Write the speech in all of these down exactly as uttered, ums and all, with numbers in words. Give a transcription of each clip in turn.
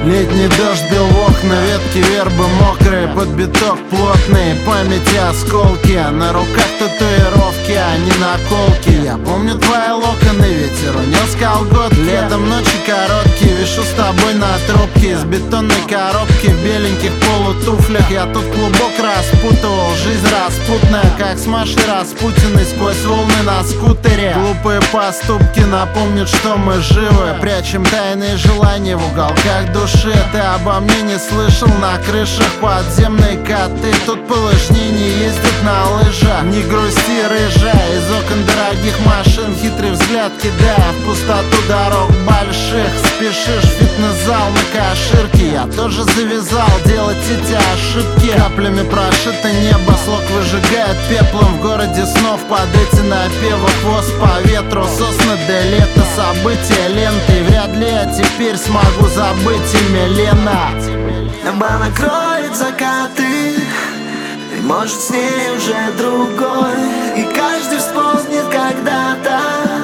Летний дождь бил в окна, ветки вербы мокрые, под биток плотный, памяти осколки, на руках татуировки, а не наколки. Я помню твои локоны, ветер унес колготки. Летом ночи короткие, вишу с тобой на трубке из бетонной коробки в беленьких полутуфлях. Я тут клубок распутывал, жизнь распутная, как с Машей Распутиной сквозь волны на скутере. Глупые поступки напомнят, что мы живы, прячем тайные желания в уголках души. Ты обо мне не слышал, на крышах подземные коты. Тут полышни не ездят на лыжах. Не грусти, рыжая, из окон дорогих машин хитрый взгляд кидая в пустоту дорог больших. Спешишь в фитнес-зал на каширке, я тоже завязал делать эти ошибки. Каплями прошито небо, слог выжигает пеплом в городе снов. Под эти напевы хвост по ветру, сосны до лета, события ленты. И вряд ли я теперь смогу забыть имя Лена. Небо накроет закаты, и может с ней уже другой. И каждый вспомнит когда-то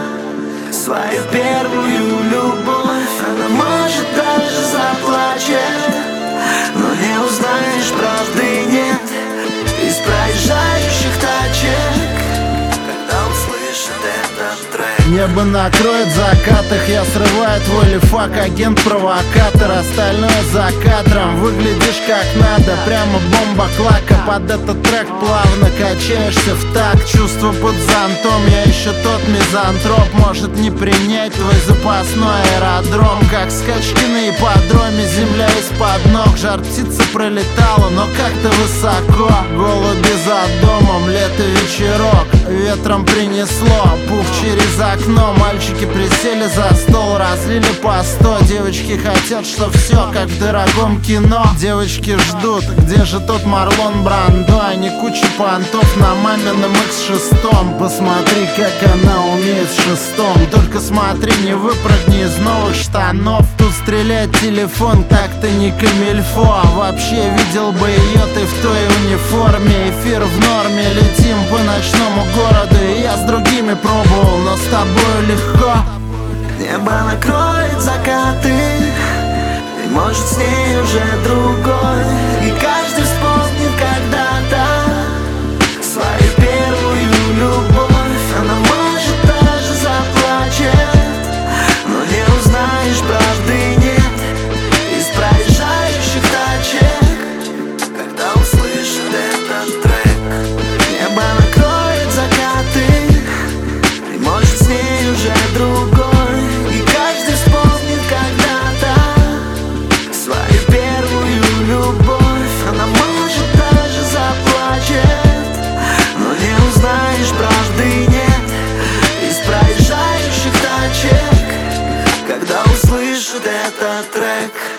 свою первую любовь. Она может даже заплачет, но не узнаешь, правды нет из проезжающих тачек, когда услышит этот трек. Небо накроет закатах, я срываю твой лифак, агент-провокатор. Остальное за кадром, выглядишь как надо, прямо бомба клака. Под этот трек плавно качаешься в такт, чувство под зонтом. Я еще тот мизантроп, может не принять твой запасной аэродром. Как скачки на ипподроме, земля из-под ног. Жар птица пролетала, но как-то высоко. Голуби за домом, лето вечерок, ветром принесло пух через окно. Мальчики присели за стол, разлили по сто. Девочки хотят, что все как в дорогом кино. Девочки ждут, где же тот Марлон Брандо, а не куча понтов на мамином икс шесть. Посмотри, как она умеет с шестом. Только смотри, не выпрыгни из новых штанов. Тут стреляет телефон, так-то не камильфо. А вообще видел бы ее ты в той униформе. Эфир в норме, летим по ночному городу. И я с другими пробовал, но с тобой легко. Небо накроет закаты, и может с ней уже другой. И каждый вспомнит когда-то свою первую любовь. Она может даже заплачет, но не узнаешь, правды нет из проезжающих тачек, когда услышит этот трек. Небо накроет закаты, и может с ней уже другой. И каждый вспомнит когда-то свою первую любовь. Она может даже заплачет, но не узнаешь, правды нет из проезжающих тачек, когда услышит этот трек.